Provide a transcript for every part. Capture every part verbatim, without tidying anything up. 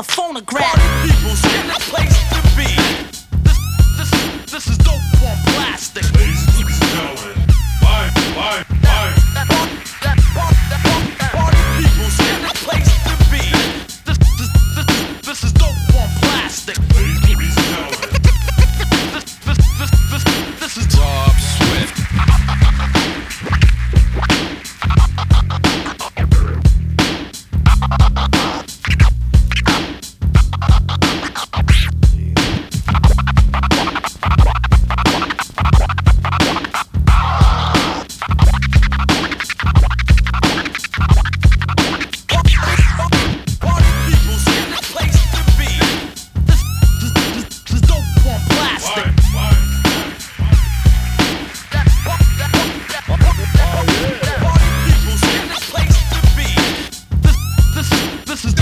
the phonograph. Party people's in the place to be. This, this, this is dope on plastic. Ladies and gentlemen, live, live, live. Party people's in the place to be. This, this, this, this is dope on plastic. Ladies and gentlemen, This, this, this, this, this is Rob Swift. Party people's in the place to be. This, this, this, this is dope on plastic. live, live, Party people's in the place to be. This, this, this is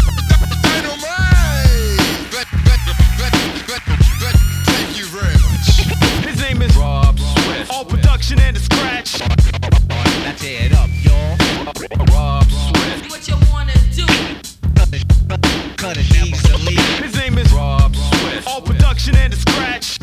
Thank you very much. his name is Rob Swift. all production and the scratch. Now tear it up, y'all. Rob Swift. What you wanna do? Cut it easily. His name is Rob Swift. all production and the scratch.